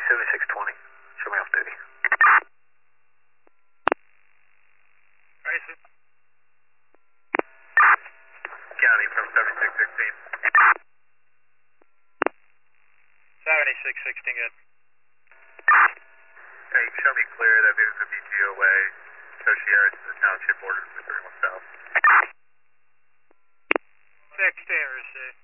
7620. Show me off duty. Grayson. County from 7616. 7616, good. Hey, show me clear that moves the BTO way. Toshiera to the township borders with 31 South. 16, receive.